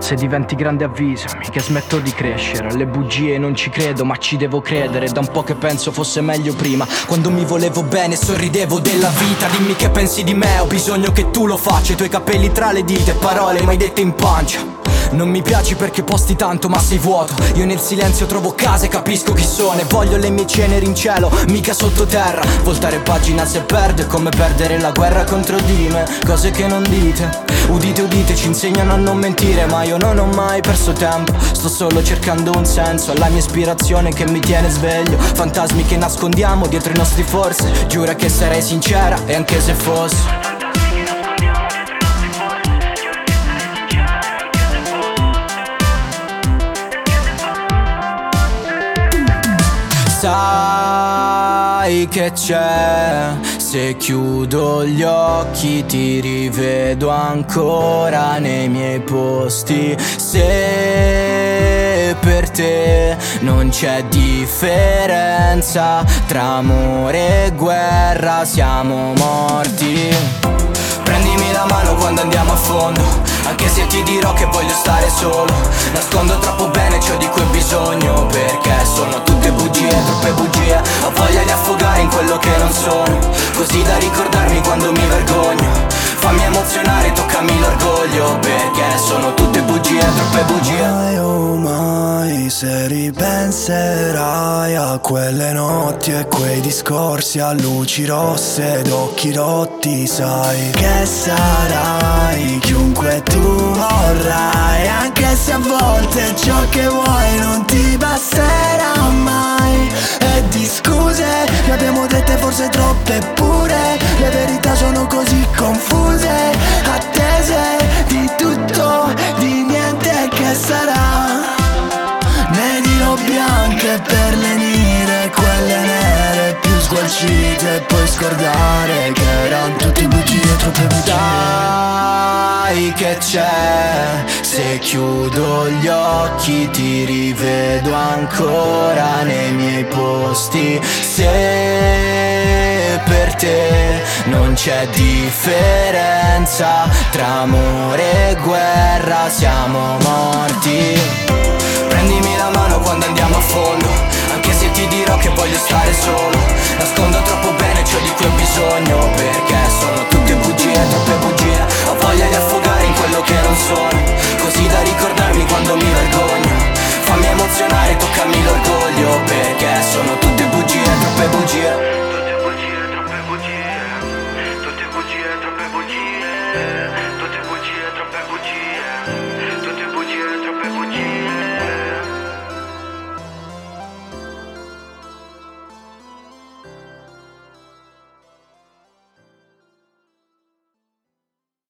se diventi grande avvisami che smetto di crescere. Alle bugie non ci credo ma ci devo credere. Da un po' che penso fosse meglio prima, quando mi volevo bene sorridevo della vita. Dimmi che pensi di me, ho bisogno che tu lo faccia. I tuoi capelli tra le dita e parole mai dette in pancia. Non mi piaci perché posti tanto ma sei vuoto. Io nel silenzio trovo casa e capisco chi sono. E voglio le mie ceneri in cielo, mica sottoterra. Voltare pagina se perdo è come perdere la guerra contro di me. Cose che non dite, udite udite, ci insegnano a non mentire. Ma io non ho mai perso tempo, sto solo cercando un senso alla mia ispirazione che mi tiene sveglio. Fantasmi che nascondiamo dietro i nostri forse. Giura che sarei sincera e anche se fosse. Sai che c'è, se chiudo gli occhi ti rivedo ancora nei miei posti. Se per te non c'è differenza tra amore e guerra, siamo morti. Prendimi la mano quando andiamo a fondo, anche se ti dirò che voglio stare solo. Nascondo troppo bene ciò di cui ho bisogno, perché sono tutte bugie, troppe bugie. Ho voglia di affogare in quello che non sono, così da ricordarmi quando mi vergogno. Fammi emozionare, toccami l'orgoglio, perché sono tutte bugie, troppe bugie. Mai oh mai, se ripenserai a quelle notti e quei discorsi a luci rosse ed occhi rotti, sai che sarai chiunque tu vorrai, anche se a volte ciò che vuoi non ti basterà mai. E di scuse ne abbiamo dette forse troppe, pure le verità sono così confuse, attese di tutto, di niente che sarà, né di robe bianche per lenire, quelle nere più sgualcite, e poi scordare che erano tutte bugie, troppe bugie. Sai che c'è, se chiudo gli occhi ti rivedo ancora nei miei posti. Se per te non c'è differenza tra amore e guerra, siamo morti. Prendimi la mano quando andiamo a fondo, anche se ti dirò che voglio stare solo. Nascondo troppo bene ciò di cui ho bisogno, perché sono tutte bugie, troppe bugie. Ho voglia di affogare in quello che non sono, così da ricordarmi quando mi vergogno. Fammi emozionare, toccami l'orgoglio,